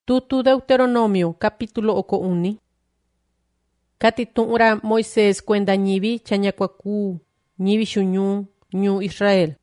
Tutu Deuteronomio capítulo 1. Katitu'ra Moisés cuenda ñivi chañacuacu ñivi xuñu ñu Israel.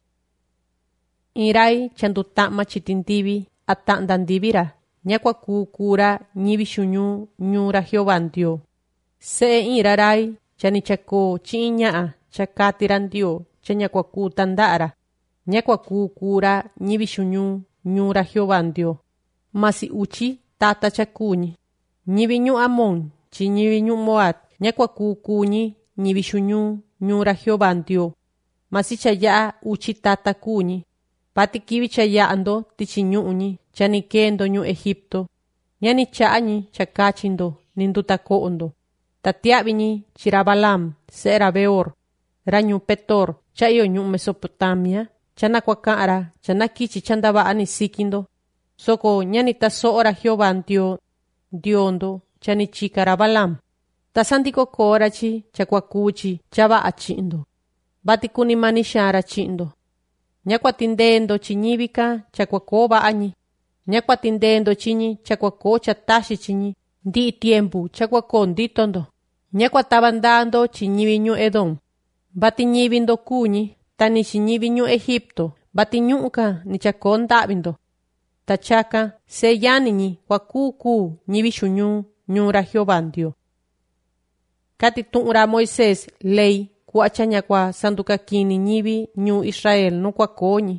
Irai chandutama chitindivi atandandivira ñacuacu cura ñivi xuñu ñura Jehová se irarai chanichaco chiña'a chakatirandio chañacuacu tandara ñacuacu cura ñivi xuñu ñura Jehová masi uchi tata chakuñi ñivi ñu Amón chi ñivi ñu Moab ñacuacu kuñi ñivi xuñu ñura Jehová masi chaya uchi tata kuñi pati kivi chayando tichi ñu'ñi chanikendo ñu Egipto ñani cha'ñi chakachindo nindutako'ondo tatiaviñi chira Balaam se'era Beor rañu Petor chayo ñu Mesopotamia chanakuaka'ra chanakichi chandava'ani sikindo soko ñani taso'ora Jehová Diondo chanichikara Balaam tasandikokorachi chakuakuchi chava'a chi'ndo vatikuni xara chi'ndo ñakuatindendo chiñivika chakuako va'añi ñakuatindendo chiñi chakuako chataxi chiñi ndi'i tiempo chakuako nditondo ñakuatavandando chiñivi ñu Edom vatiñivindo kuñi tani chiñivi ñu Egipto vatiñu'uka ni chako nda'vindo tachaka se yaniñi kuakuku ñivi xuñu ñura Jehová katitu'ra Moisés ley ku'a chañakua sandukakini ñivi ñu Israel nukuakoñi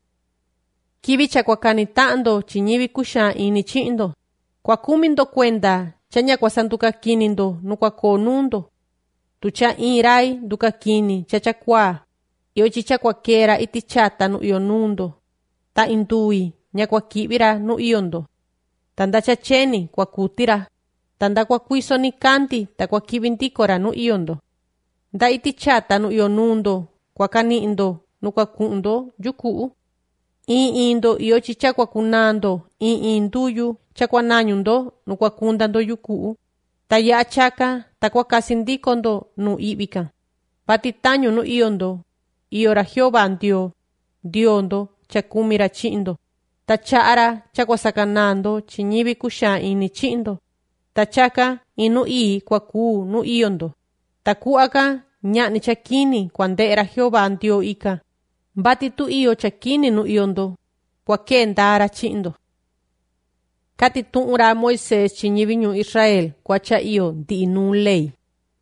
kivi chakuakani ta'ndo chiñivi kuxa ini chi'ndo kuakumindo cuenda chañakua sandukakinindo nukuako nundo tucha irai ndukakini chachakua iyo chichakuakera iti chata nu iyo nundo ta indui ñakuakivira nu iyondo tanda chacheni kuakutira tanda kuakuiso ni kanti ta kuakivindikora nu iyondo nda iti chata nu iyo nundo kuakani'ndo nukuaku'ndo yuku'u indo iyo chichakuakunando nduyu chakuanañundo nukuakundando yuku'u ta ya'a chaka ta kuakasindikondo nu i'vika patitañu nu iyondo iyora Jehová Diondo chakumira chi'ndo ta cha'ara chakuasakanando chiñivi kuxa ini chi'ndo ta chaka inu kuaku nu iyondo ta ku'aka ña'ni chakini kuande'era Jehová ika vati tu iyo chakini nu iyondo kuake ndara chi'ndo katitu'ra Moisés chiñivi ñu Israel kuacha iyo ndi'i nu ley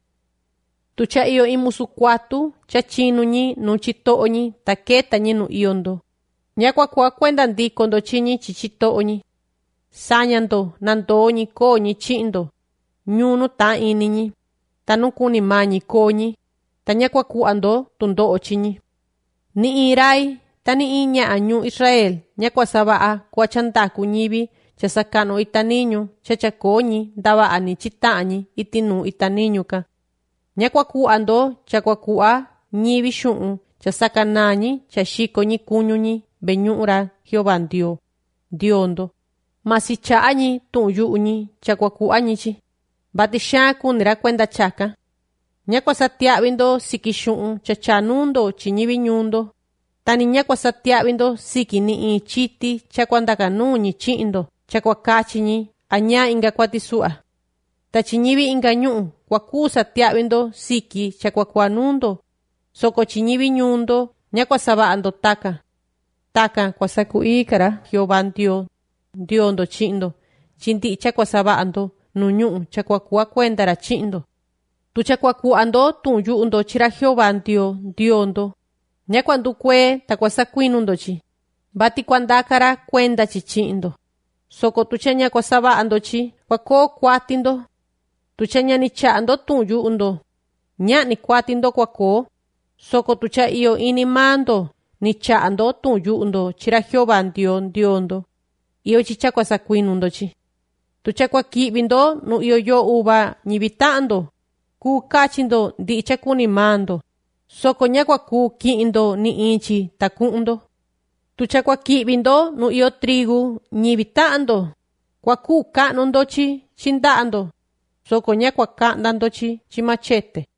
tucha iyo imusu kuatu chachinuñi nu chito'oñi ta ketañi nu iyondo ñakuakua cuenda ndikondo chiñi chichito'oñi sañando nandoñi koñi chi'ndo ñunu ta iniñi ta nukuni mañi koñi ta ñakuaku'ando tundo'o chiñi ni irai ta ni ña'a ñu Israel ñakuasava'a kuachandaku ñivi chasakano itaniñu chachakoñi ndava'ani chita'ñi itinu itaniñuka ñakuaku'ando chakuaku'a ñivi xu'un chasakanañi chaxikoñi kuñuñi veñu'ra Jehová Diondo masi cha'añi tu'un yu'uñi chakuaku'añichi vati xaa kunira cuenda chaka ñakuasatia'vindo siki xu'un chachanundo chiñivi ñundo tani ñakuasatia'vindo siki ni'i chiti chakuandakanuñi chi'ndo chakuakachiñi aña inga kuatisu'a ta chiñivi inga ñu'u kuaku satia'vindo siki chakuakuanundo soko chiñivi ñundo ñakuasava'ando taka kuasaku'ikara Jehová Diondo chi'ndo chindi'i chakuasava'ando nu ñu'u chakuakua cuendara chi'ndo tu chakuaku'ando tu'un yu'undo chira Jehová Diondo ñakuandukue ta kuasakuinundochi vati kuandakara cuendachi chi'ndo soko tucha ñakuasava'andochi kuako kuatindo tucha ñani cha'ando tu'un yu'undo ña'ni kuatindo kuako soko tucha iyo inimando ni cha'ando tu'un yu'undo chira Jehová Diondo iyo chichakuasakuinundochi tucha kuaki'vindo nu iyo yo uva ñivi ta'ndo ku kachindo ndi'i chakunimando soko ñakuaku ki'indo ni inchi ta ku'undo tucha kuaki'vindo nu iyo trigu ñivi ta'ndo kuaku ka'nundochi chinda'ndo soko ñakuaka'ndandochi chi machete